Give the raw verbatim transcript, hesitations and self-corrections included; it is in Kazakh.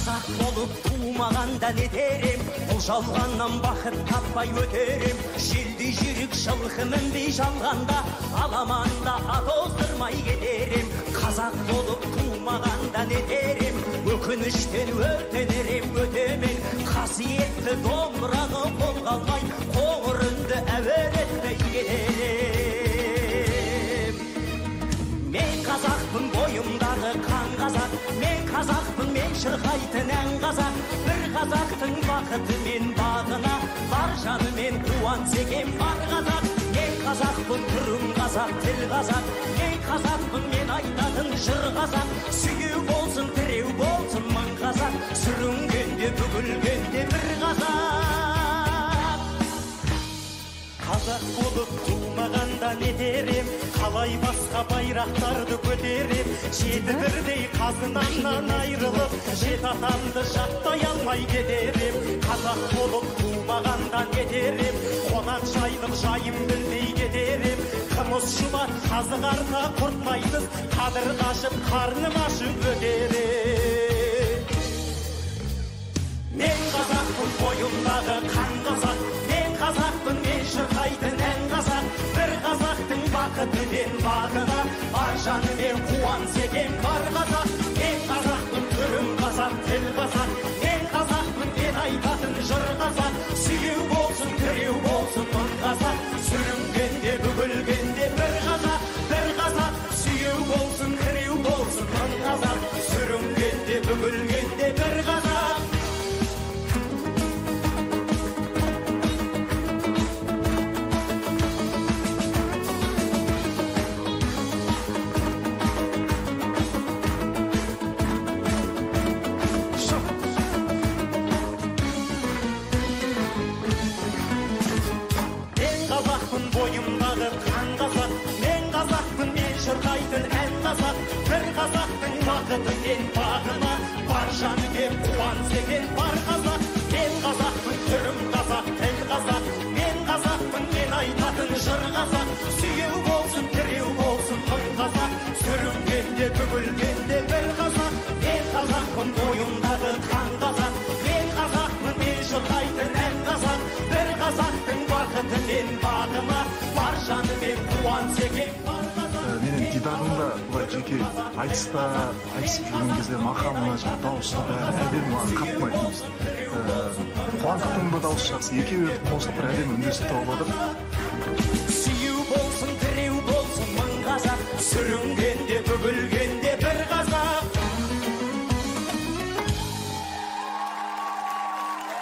Қазақ болып тумағанда не дерем, бұл жалғаннан бақыт таппай өтерем. Желдей жүйрік жылқы мінбей жалғанда, аламанда ат оздырмай кетерем. Қазақ болып тумағанда не дерем, өкініштен өртенерем өтемен. Қасиетті домбыраны қолға алмай, қоңыр үнді әуелетпей кетерем. Мен қазақпын, бойымдағы қан қазақ, мен қазақпын, мен шырқайтын ән қазақ. Бір қазақтың бақыты мен бағына, бар жанымен қуанса екен бар қазақ. Мен қазақпын, түрім қазақ, тіл қазақ, мен қазақпын, мен айтатын жыр қазақ. Сүйеу болсын, тіреу болсын мың қазақ, сүрінгенде бүгілгенде бір қазақ. Қазақ болып тумағанда не дерем, қалай басқа байрақтарды көтерем. Жеті бірдей қазынамнан айрылып, жет атамды жаттай алмай кетерем. Қазақ болып тумағанда не дерем, қонақ жайдым жайым білмей кетерем. Қымыз шұбат қазы қарта құртмайтыз, қадыр қашып қарным ашып өтерем. Мен қазақпын, бойымдағы қан қазақ, мен қазақпын, мен шырқайтын ән қазақ. Бір қазақтың бақыты мен бағына, бар жанымен қуанса екен бар қазақ. Мен қазақпын, түрім қазақ, тіл қазақ, мен қазақпын, мен айтатын жыр қазақ. Сүйеу болсын, тіреу болсын мың қазақ, сүрінгенде бүгілгенде бір қазақ. Бір қазақ, сүйеу болсын, тіреу болсын мың қазақ, сүрінгенде бүгілгенде бір қазақ. Бойымдағы қан қазақ, мен қазақпын, мен шырқайтын ән қазақ. Бір қазақтың бақыты мен бағына, бар жанымен қуанса екен бар қазақ. Мен қазақпын, түрім қазақ, тіл қазақ, мен қазақпын, мен айтатын жыр қазақ. Сүйеу болсын, тіреу болсын мың қазақ, сүрінгенде бүгілгенде бір қазақ. Мен қазақпын, бойымдағы қан қазақ, мен қазақпын, мен шырқайтын ән қазақ. Бір қазақтың бақыты мен бағына, бар жанымен қуанса екен бар қазақ. Менің дидарымда былай жеке айтыста айтысып жүрген кезде мақамына жаңағы дауысы бәрі әдемі, маған қатты ұнайды. Қуандықтың да дауысы жақсы, екеуі қосылып бір әдемі үндестік тауып отыр.